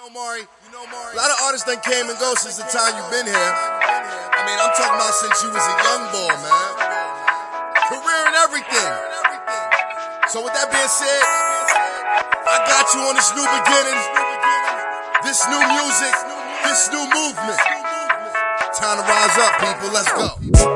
Mari, a lot of artists done came and go since the time you've been here. I mean, I'm talking about since you was a young boy, man. Career and everything. So with that being said, I got you on this new beginning, this new music, this new movement. Time to rise up, people. Let's go.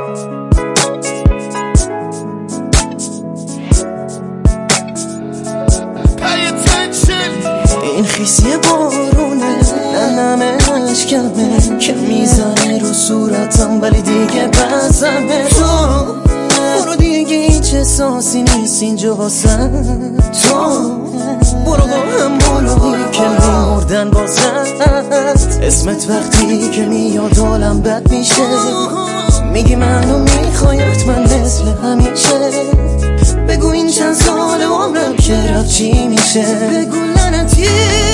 این خیسی بارونه نمش کمه که میزنه رو صورتم ولی دیگه بزمه تو برو دیگه هیچ احساسی نیست اینجا واسه تو برو با هم بالا که میمردن بازت اسمت وقتی که میاد حالم بد میشه میگی منو میخوای حتما مثل همیشه بگو این چند سال عمرم که رفت چی میشه بگو لعنتی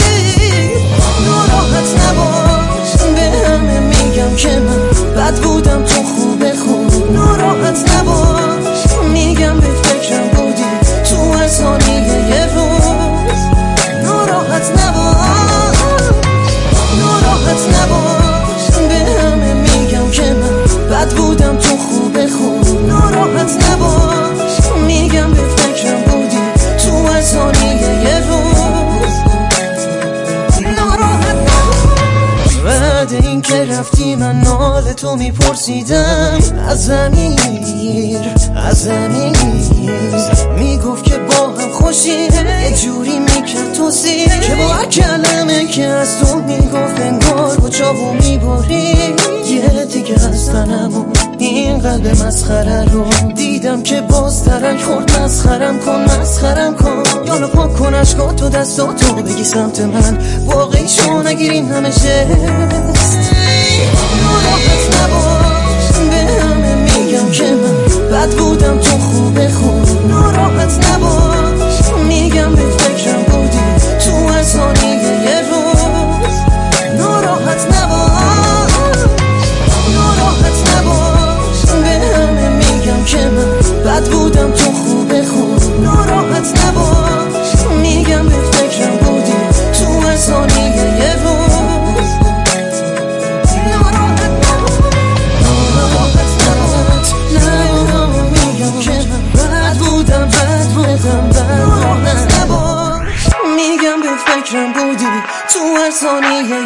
ناراحت نباش به همه میگم که من بد بودم تو خوبه خوب ناراحت نباش میگم به فکرم بودی تو هر ثانیه یه روز ناراحت نباش ناراحت نباش به همه میگم که من بد بودم تو خوبه خوب ناراحت نباش میگم به فکرم بودی تو هر ثانیه یه روز ناراحت نباش بعد این که رفتی من نال تو میپرسیدم از امیر میگفت که با هم خوشیه یه جوری میکرد توصیه که با هر کلمه که از تو میگفت انگار با چاقو میباری یه دیگه از تنمو این قلب مسخره رو دیدم که باز ترک خورد مسخرم کن یالا پاک کن عشقاتو دستاتو بگی سمت من واقعی شو نگیرین همه جست ناراحت نباش به همه میگم که من بد بودم تو خوبه خوب ناراحت نباش میگم به فکرم بودی تو هر ثانیه یه روز ناراحت نباش ناراحت نباش به همه میگم که من بد بودم تو خوبه خوب ناراحت نباش میگم به فکرم بودی تو هر ثانیه یه روز میگم به فکرم بودی تو هر ثانیه